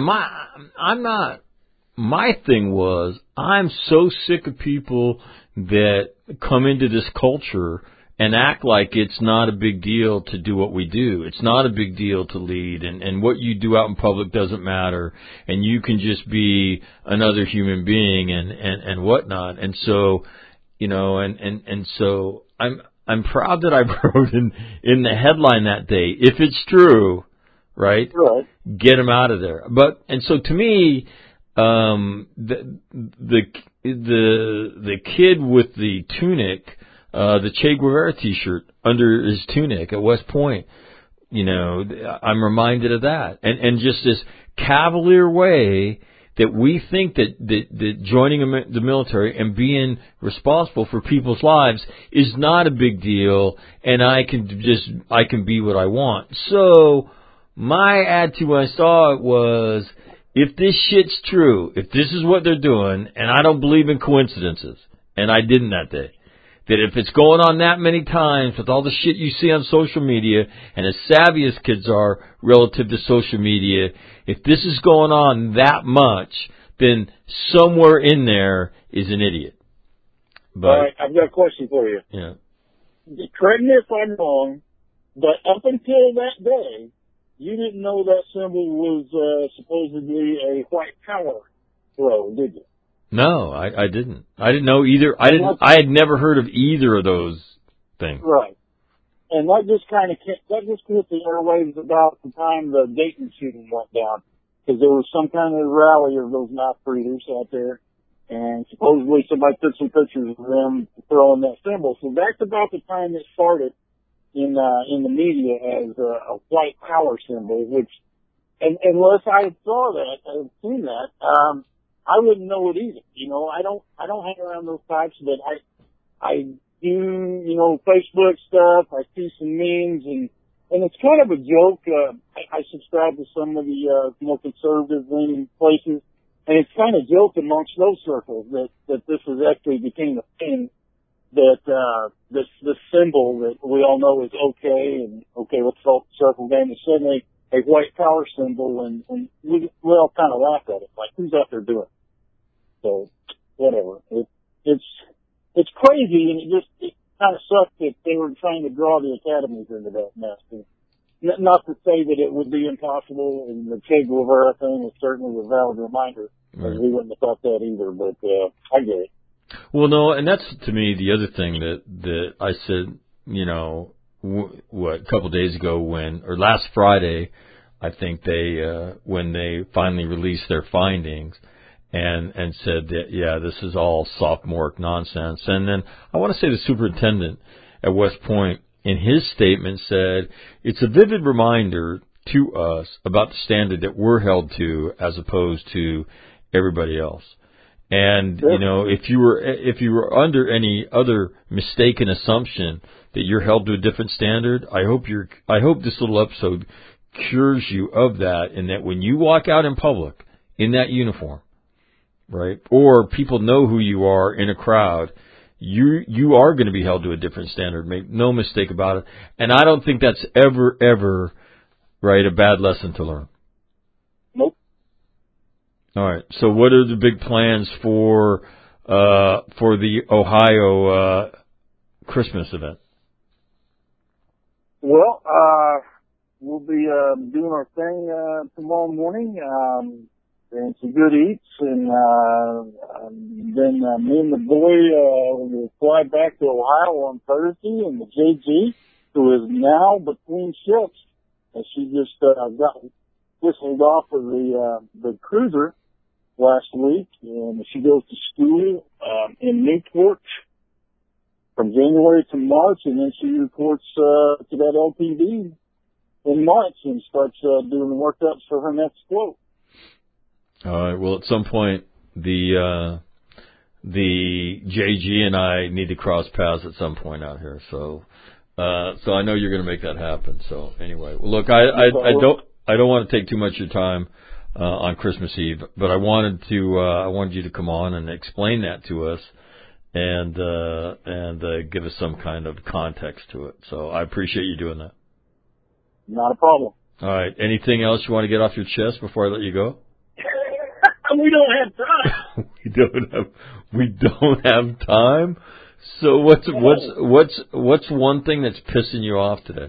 Speaker 2: my thing was, I'm so sick of people that come into this culture and act like it's not a big deal to do what we do. It's not a big deal to lead, and what you do out in public doesn't matter, and you can just be another human being and whatnot. And so, and so I'm proud that I wrote in the headline that day, if it's true, right? Get him out of there. And so to me, the kid with the tunic, the Che Guevara T-shirt under his tunic at West Point, I'm reminded of that, and just this cavalier way that we think that joining the military and being responsible for people's lives is not a big deal, and I can be what I want. So my attitude when I saw it was, if this shit's true, if this is what they're doing, and I don't believe in coincidences, and I didn't that day, that if it's going on that many times with all the shit you see on social media, and as savvy as kids are relative to social media, if this is going on that much, then somewhere in there is an idiot. But,
Speaker 15: all right, I've got a question for you.
Speaker 2: Yeah.
Speaker 15: Correct me if I'm wrong, but up until that day, you didn't know that symbol was supposedly a white power throw, did you?
Speaker 2: No, I didn't. I didn't know either. I had never heard of either of those things.
Speaker 15: Right. And that just hit the airwaves about the time the Dayton shooting went down, because there was some kind of rally of those mouth breathers out there, and supposedly somebody took some pictures of them throwing that symbol. So that's about the time it started in the media as a white power symbol, which, and unless I saw that, I had seen that, I wouldn't know it either. I don't hang around those types, but I do, Facebook stuff. I see some memes, and it's kind of a joke. I subscribe to some of the more conservative leaning places, and it's kind of joke amongst those circles that this has actually became a thing, that this symbol that we all know is okay, let's call it the circle game, is suddenly a white power symbol, and we all kind of laugh at it, like, who's out there doing it? So, whatever. It's crazy, and it kind of sucks that they were trying to draw the academies into that mess. Not to say that it would be impossible, and the Che Guevara thing is certainly a valid reminder. Right. We wouldn't have thought that either, but I get it.
Speaker 2: Well, no, and that's, to me, the other thing that I said, a couple of days ago or last Friday, I think when they finally released their findings, and said that, yeah, this is all sophomoric nonsense. And then I want to say the superintendent at West Point, in his statement, said, it's a vivid reminder to us about the standard that we're held to as opposed to everybody else. And, if you were under any other mistaken assumption that you're held to a different standard, I hope this little episode cures you of that, and that when you walk out in public in that uniform, right, or people know who you are in a crowd, you are going to be held to a different standard. Make no mistake about it. And I don't think that's ever, right, a bad lesson to learn.
Speaker 15: Nope.
Speaker 2: All right. So what are the big plans for the Ohio Christmas event?
Speaker 15: Well, we'll be doing our thing tomorrow morning, and some good eats, and then me and the boy will fly back to Ohio on Thursday, and the JG, who is now between shifts, and she just got whistled off of the cruiser last week, and she goes to school in Newport from January to March, and then she reports to that LPD in March and starts doing the workups for her next float.
Speaker 2: All right. Well, at some point, the JG and I need to cross paths at some point out here. So I know you're going to make that happen. So anyway, well, look, I don't want to take too much of your time on Christmas Eve, but I wanted you to come on and explain that to us and give us some kind of context to it. So I appreciate you doing that.
Speaker 15: Not a problem.
Speaker 2: All right. Anything else you want to get off your chest before I let you go?
Speaker 15: We don't have time.
Speaker 2: we don't have time. So what's one thing that's pissing you off today?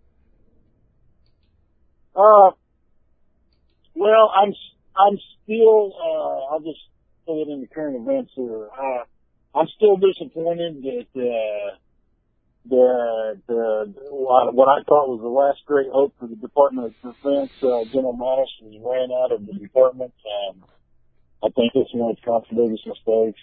Speaker 15: Well, I'm still. I'll just put it in the current events here. I'm still disappointed that what I thought was the last great hope for the Department of Defense, General Mattis, was ran out of the department. I think it's one of Trump's biggest mistakes.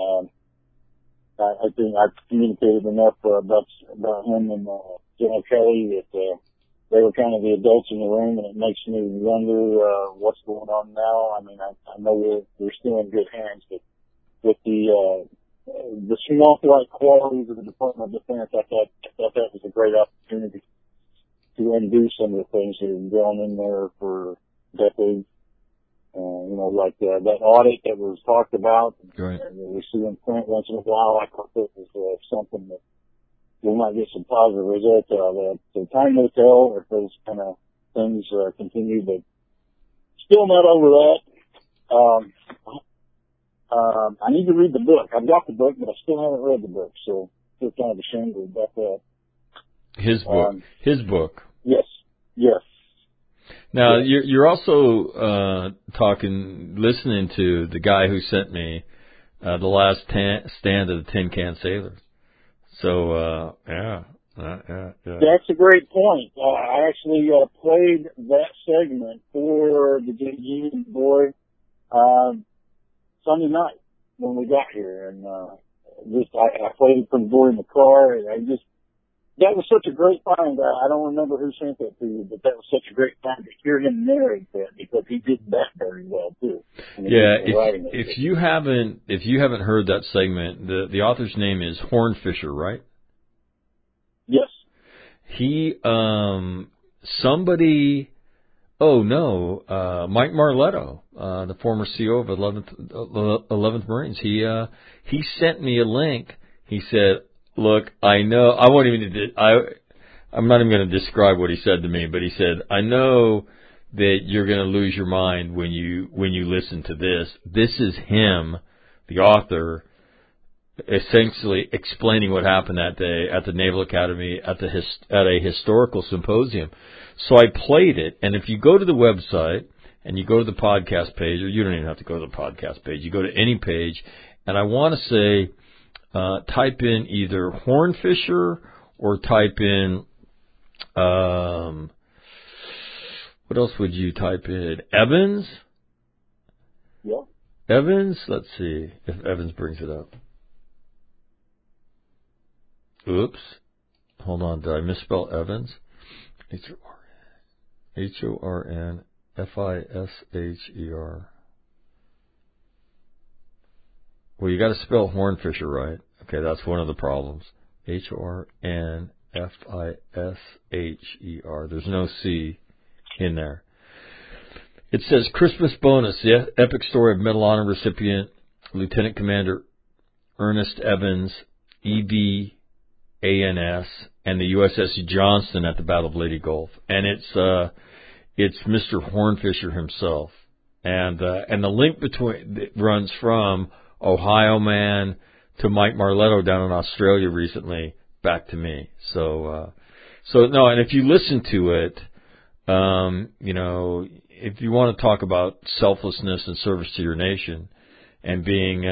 Speaker 15: I think I've communicated enough about him and General Kelly that they were kind of the adults in the room, and it makes me wonder what's going on now. I mean, I know we're still in good hands, but with the swamp-like qualities of the Department of Defense, I thought that was a great opportunity to undo some of the things that have gone in there for decades. Like that audit that was talked about,
Speaker 2: right,
Speaker 15: and we see in print once in a while. I thought this was something that we might get some positive results out of that. So time will tell if those kind of things continue, but still not over that. I need to read the book. I've got the book, but I still haven't read the book, so I feel kind of ashamed about that.
Speaker 2: His book.
Speaker 15: Yes.
Speaker 2: Now, you're also listening to the guy who sent me The Last Stand of the Tin Can Sailor. So, yeah.
Speaker 15: That's a great point. I actually played that segment for the JG boy Sunday night when we got here, and I played it for the boy in the car, and that was such a great find. I don't remember who sent that to you, but that was such a great find to hear him narrate that, because he did that very well too.
Speaker 2: Yeah, if you haven't heard that segment, the author's name is Hornfisher, right?
Speaker 15: Yes.
Speaker 2: He Mike Marletto, the former CO of 11th Marines. He sent me a link. He said, "Look, I know I'm not even going to describe what he said to me, but he said, I know that you're going to lose your mind when you listen to this. This is him, the author, essentially explaining what happened that day at the Naval Academy at a historical symposium." So I played it, and if you go to the website and you go to the podcast page, or you don't even have to go to the podcast page, you go to any page, and I want to say, type in either Hornfisher or type in, what else would you type in? Evans?
Speaker 15: Yeah.
Speaker 2: Evans? Let's see if Evans brings it up. Oops. Hold on. Did I misspell Evans? Hornfisher. Well, you got to spell Hornfisher right. Okay, that's one of the problems. Hornfisher. There's no C in there. It says Christmas bonus: the epic story of Medal of Honor recipient Lieutenant Commander Ernest Evans, EVANS, and the USS Johnston at the Battle of Leyte Gulf, and it's Mr. Hornfisher himself, and the link runs from Ohio Man to Mike Marletto down in Australia recently back to me. So no, and if you listen to it, if you want to talk about selflessness and service to your nation, and being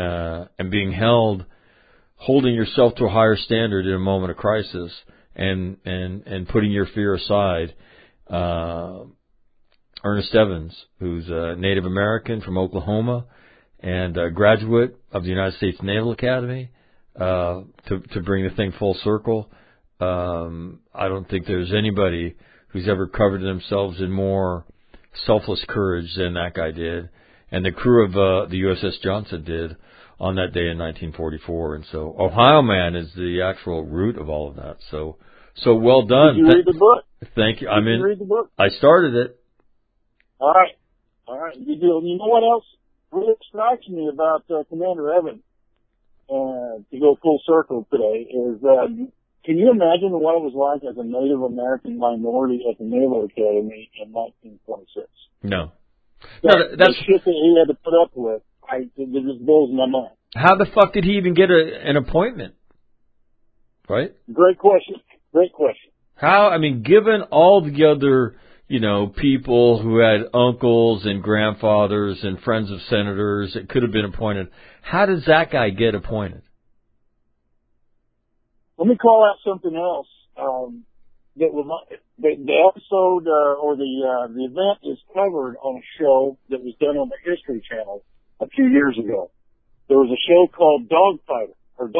Speaker 2: holding yourself to a higher standard in a moment of crisis, and putting your fear aside, Ernest Evans, who's a Native American from Oklahoma and a graduate of the United States Naval Academy, to bring the thing full circle. I don't think there's anybody who's ever covered themselves in more selfless courage than that guy did, and the crew of the USS Johnson did on that day in 1944. And so Ohio Man is the actual root of all of that. So well done.
Speaker 15: Did you read the book?
Speaker 2: Thank you.
Speaker 15: Did you read the book?
Speaker 2: I started it.
Speaker 15: All right. You do. You know what else really strikes me about Commander Evans, to go full circle today, is can you imagine what it was like as a Native American minority at the Naval Academy in 1926?
Speaker 2: No.
Speaker 15: That's the shit that he had to put up with. It just blows my mind.
Speaker 2: How the fuck did he even get an appointment? Right?
Speaker 15: Great question.
Speaker 2: How? I mean, given all the other, people who had uncles and grandfathers and friends of senators that could have been appointed, how does that guy get appointed?
Speaker 15: Let me call out something else. That was the episode or the event is covered on a show that was done on the History Channel a few years ago. There was a show called Dogfight,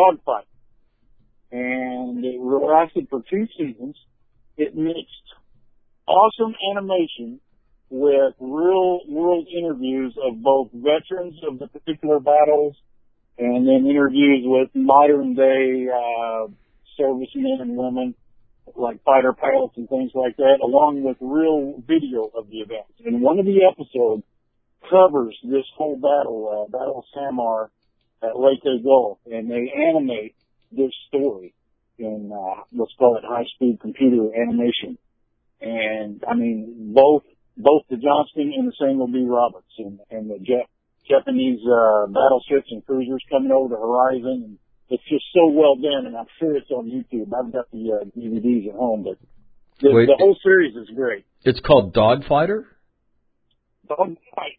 Speaker 15: and it lasted for 2 seasons. It mixed awesome animation with real world interviews of both veterans of the particular battles, and then interviews with modern day servicemen and women, like fighter pilots and things like that, along with real video of the events. And one of the episodes covers this whole battle, Battle of Samar at Leyte Gulf, and they animate this story in, let's call it high-speed computer animation. And, I mean, both the Johnston and the Samuel B. Roberts and the Japanese, battleships and cruisers coming over the horizon, and it's just so well done, and I'm sure it's on YouTube. I've got the DVDs at home, but the whole series is great.
Speaker 2: It's called Dogfighter?
Speaker 15: Dogfight.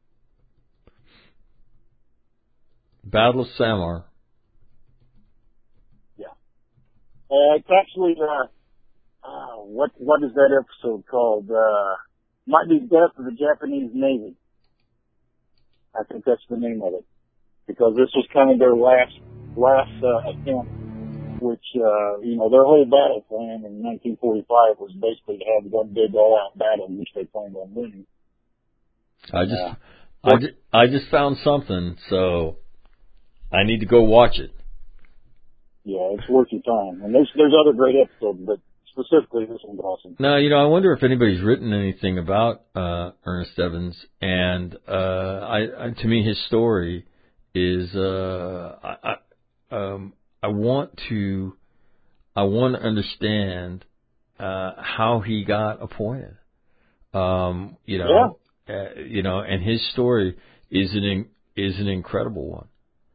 Speaker 2: Battle of Samar.
Speaker 15: Yeah. It's actually, what is that episode called? Might be Death of the Japanese Navy. I think that's the name of it. Because this was kind of their last attempt, which, their whole battle plan in 1945 was basically to have one big all-out battle, which they planned on winning.
Speaker 2: I just found something, so I need to go watch it.
Speaker 15: Yeah, it's worth your time. And there's other great episodes, but specifically this one's awesome.
Speaker 2: Now, I wonder if anybody's written anything about Ernest Evans, and to me his story is I want to understand how he got appointed. And his story is an incredible one.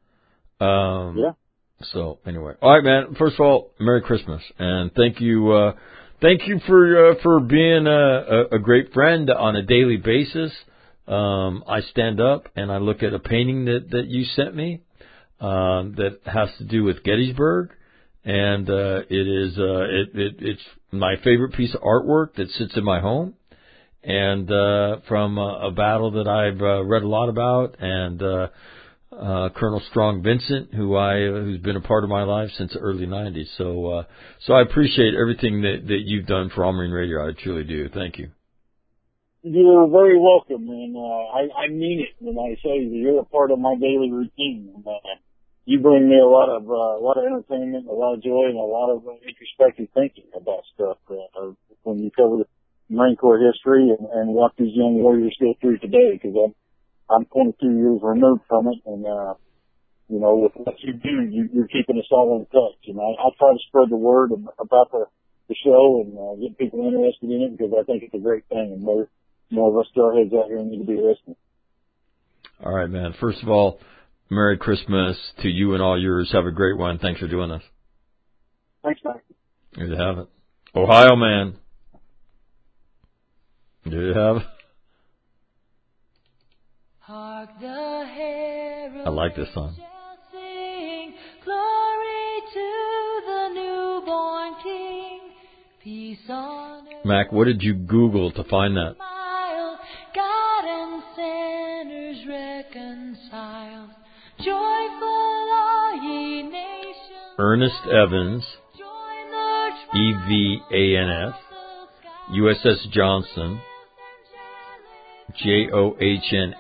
Speaker 2: So anyway, all right, man. First of all, Merry Christmas, and thank you for being a great friend on a daily basis. I stand up and I look at a painting that you sent me that has to do with Gettysburg, and it's my favorite piece of artwork that sits in my home, and from a battle that I've read a lot about, and Colonel Strong Vincent, who's been a part of my life since the early 90s. So I appreciate everything that you've done for All Marine Radio. I truly do. Thank you.
Speaker 15: You're very welcome, and I mean it when I say you're a part of my daily routine. You bring me a lot of entertainment, a lot of joy, and a lot of introspective thinking about stuff when you cover Marine Corps history and what these young warriors go through today. Because I'm 22 years removed from it, and you know, with what you do, you're keeping us all in touch. And I try to spread the word about the show and get people interested in it because I think it's a great thing. And more of us starheads out here need to be listening.
Speaker 2: All right, man. First of all, Merry Christmas to you and all yours. Have a great one. Thanks for doing this.
Speaker 15: Thanks, Mike.
Speaker 2: There you have it. Ohio man. There you have it. I like this song.
Speaker 14: Glory to the newborn King. Peace on earth.
Speaker 2: Mac, what did you Google to find that?
Speaker 14: God and sinners reconciled. Joyful are ye nations.
Speaker 2: Ernest Evans, EVANS, USS Johnson, JOHNSTON,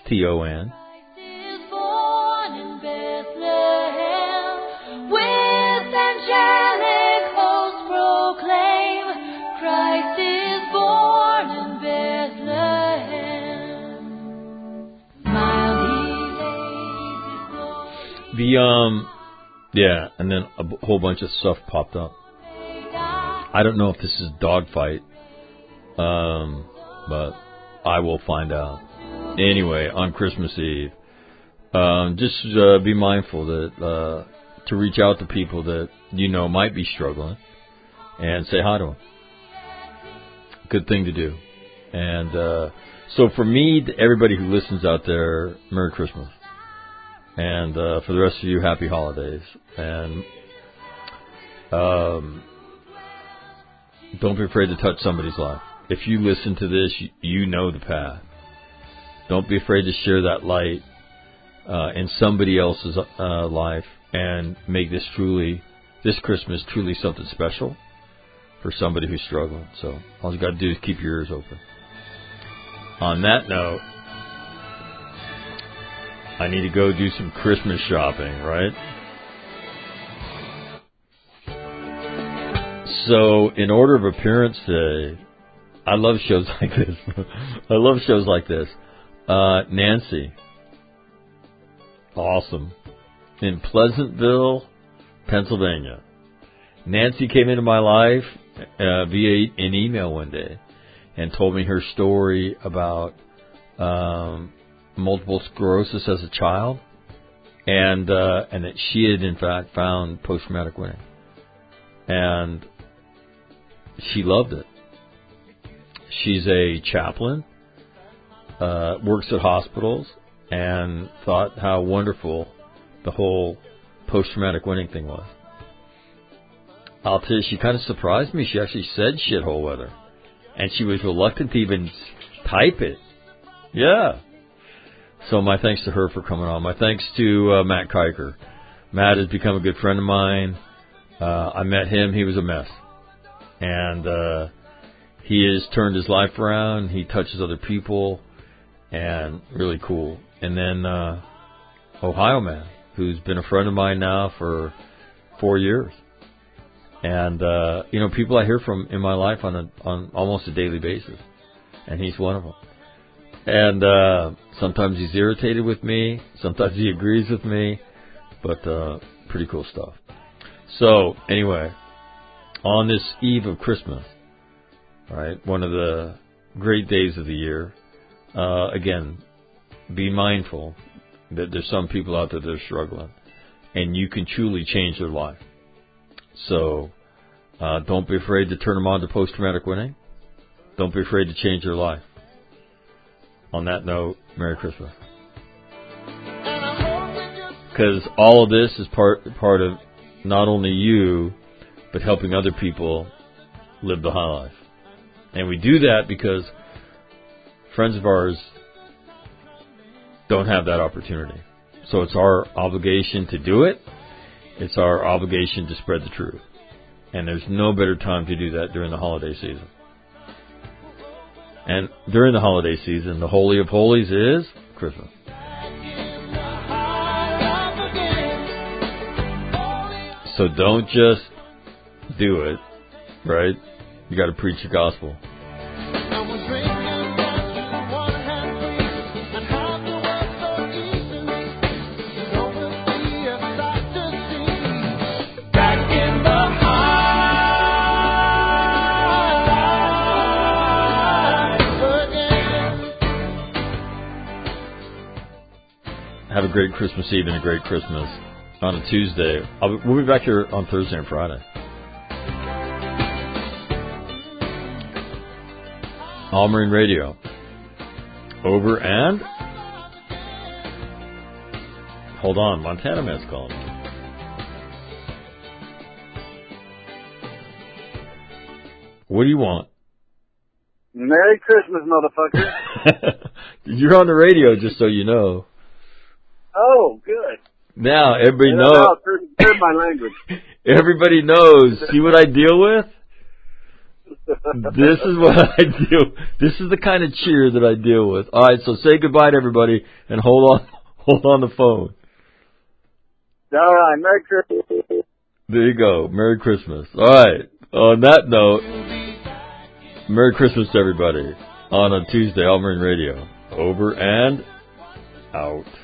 Speaker 2: yeah, and then a whole bunch of stuff popped up. I don't know if this is Dogfight, but I will find out. Anyway, on Christmas Eve, just be mindful that to reach out to people that you know might be struggling and say hi to them. Good thing to do. And so for me, to everybody who listens out there, Merry Christmas. And for the rest of you, happy holidays. And don't be afraid to touch somebody's life. If you listen to this, you know the path. Don't be afraid to share that light in somebody else's life and make this Christmas truly something special for somebody who's struggling. So all you got to do is keep your ears open. On that note, I need to go do some Christmas shopping, right? So, in order of appearance today, I love shows like this. Nancy. Awesome. In Pleasantville, Pennsylvania. Nancy came into my life via an email one day and told me her story about multiple sclerosis as a child, and that she had in fact found post-traumatic winning, and she loved it. She's a chaplain, works at hospitals, and thought how wonderful the whole post-traumatic winning thing was. I'll tell you, she kind of surprised me. She actually said shithole weather, and she was reluctant to even type it. Yeah. So my thanks to her for coming on. My thanks to Matt Kiker. Matt has become a good friend of mine. I met him. He was a mess. And he has turned his life around. He touches other people. And really cool. And then Ohio Man, who's been a friend of mine now for 4 years. And, people I hear from in my life on almost a daily basis. And he's one of them. And sometimes he's irritated with me. Sometimes he agrees with me. But pretty cool stuff. So, anyway, on this eve of Christmas, right, one of the great days of the year, again, be mindful that there's some people out there that are struggling. And you can truly change their life. So, don't be afraid to turn them on to post-traumatic winning. Don't be afraid to change their life. On that note, Merry Christmas. Because all of this is part of not only you, but helping other people live the high life. And we do that because friends of ours don't have that opportunity. So it's our obligation to do it. It's our obligation to spread the truth. And there's no better time to do that during the holiday season. And during the holiday season, the Holy of Holies is Christmas. So don't just do it, right? You got to preach the gospel. Have a great Christmas Eve and a great Christmas on a Tuesday. We'll be back here on Thursday and Friday. All Marine Radio. Over and... Hold on, Montana Man's calling. What do you want?
Speaker 15: Merry Christmas, motherfucker.
Speaker 2: You're on the radio, just so you know.
Speaker 15: Oh, good.
Speaker 2: Now, everybody knows.
Speaker 15: Heard my language.
Speaker 2: Everybody knows. See what I deal with? This is what I do. This is the kind of cheer that I deal with. All right, so say goodbye to everybody and hold on the phone.
Speaker 15: All right, Merry Christmas.
Speaker 2: There you go. Merry Christmas. All right. On that note, Merry Christmas to everybody on a Tuesday, All Marine Radio. Over and out.